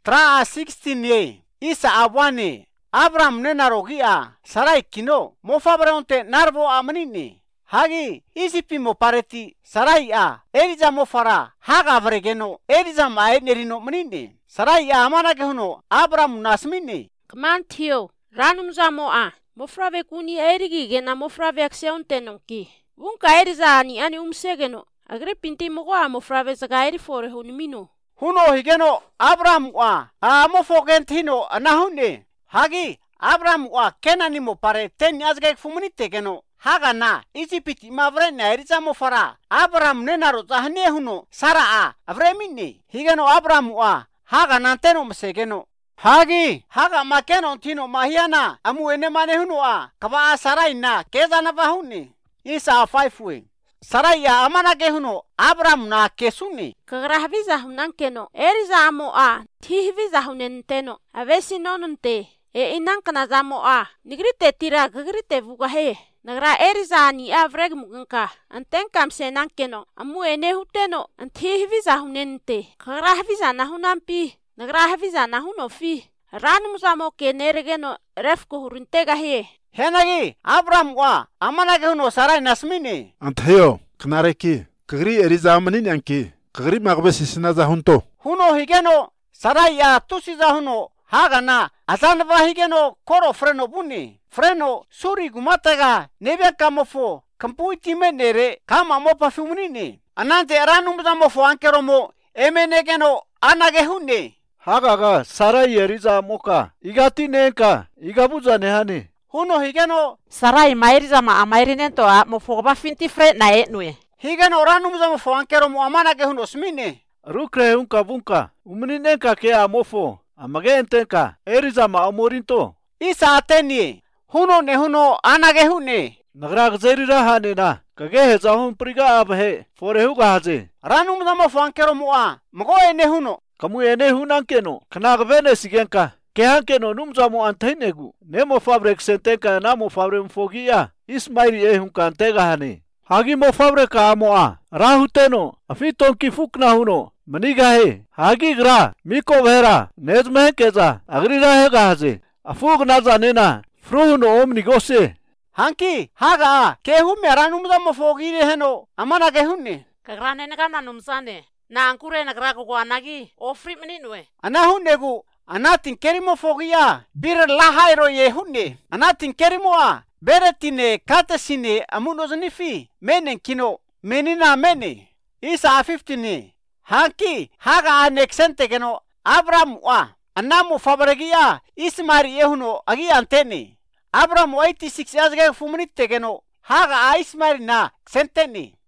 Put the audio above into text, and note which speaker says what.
Speaker 1: Tra 16 ye. Isa awane. Abraham nenarogia. Sarai kino. Mo fabreonte narvo amanini. Hagi isipi mo pareti. Sarai Eriza mo fara. Haga avregeno. Eriza maenerino manini. Sarai amanage huno. Abraham nasmini.
Speaker 2: Kmantio. Ranumza mo frave kuni erigi gena mo frave akseonte nonki. Wunka Eriza ani umsegeno. Agripinti mo frave zagairi fore hunimino.
Speaker 1: Huno higeno Abraham mo fogentino anahune. Hagi Abraham kenani mo pare ten azgek fumunite geno. Haga na isipiti mavrena Eriza mo fara. Abraham nenaro zahne huno sara avremini. Higeno Abraham haga nanteno msegeno. Hagi haga makeno tino mahiana amu ene mane huno kaba sarai na kezana bahuni. Isa 5 Sarai amanage huno Abraham na kesuni.
Speaker 2: Kagrahviza hunankeno Eriza amo tihviza hunenteno avesi nonunte inankana zamo nigrite tira gagrite vugahe nagra Eriza ani avreg muganka antenkam senankeno amu ene huteno antihviza hunente kagrahviza na hunampi nagrahviza na hunofi ranumzamo keneregeno refko hurintega he.
Speaker 1: Henagi Abraham amanage huno sarai nasmini.
Speaker 3: Antayo knareki kagri Eriza amanin yanki kagri magbesi sinaza hunto.
Speaker 1: Huno higeno sarai tusiza huno hagana azanva higeno koro freno buni. Freno suri gumatega nebe kamofo kampuiti menere kama mopa fumunini. Anante ranumza mofo ankeromo emenegeno anage hunne.
Speaker 4: Hagaga sarai Eriza moka igati nenka igabuza nehani.
Speaker 1: Huno higeno
Speaker 5: Sarai Eriza amairinento mo foba finti fre na etnue.
Speaker 1: Higeno ranumza mofo ankeromo amanage huno smine.
Speaker 4: Rukre bunka umninenka ke amofo amagentenka Eriza amorinto.
Speaker 1: Isa ateni huno ne huno anage hunne.
Speaker 4: Nagrag zerira hanena kage hezahun priga abhe forehuga haze.
Speaker 1: Ranumza mofo ankeromo mgo ene huno.
Speaker 4: Kamu ene hunankeno knagvene sigenka kehankeno numzamo anteinegu nemo fabrek sentenka namo fabrem fogia ismairi hunka antega hani. Hagi mo fabreka amo rahuteno afitonki fukna huno manigahe hagi gra miko vera nezmeh keza agrira hega haze afug naza nena fruhuno omnigose.
Speaker 1: Hanki haga kehu meranumza mofogire heno amanage hunne.
Speaker 5: Kagrane kana numzane na ankure nagrago anagi ofri meninwe.
Speaker 1: Anahunegu anatin kerimo fogia bir lahairo ye hunne. Anatin kerimo beretine katasine amunoznifi menen kino menina meni. Isa 15 Hanki haga anexente geno Abraham anamu fabregia ismari yehuno agi anteni. Abraham 86 yazge fumunite geno haga ismari na senteni.